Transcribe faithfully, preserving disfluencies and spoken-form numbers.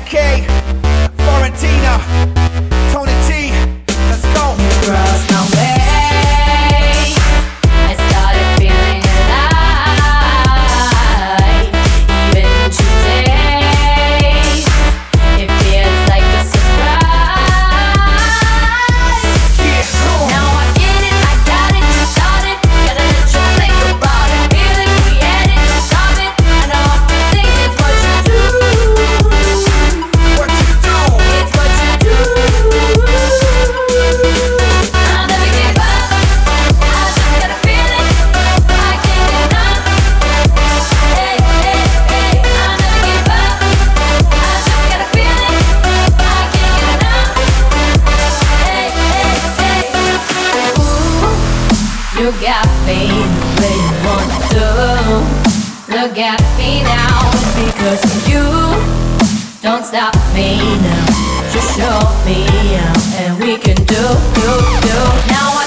K, Florentina, Tony T, let's go. Cross my way, I started feeling alive. Even today, it feels like a surprise. Now I get it, I got it, you got it. Gotta let you think about it. Feel it, we had it, stop it. I know everything is what you do. What you do? It's what you do. I'll never give up. I just gotta feel it. I can't get enough. Hey, hey, hey. I'll never give up. I just gotta feel it. I can't get enough. Hey, hey, hey. Ooh, you got me the way you want to. Look at me now, it's because of you. Don't stop me now, just show me out, and we can do, do, do. Now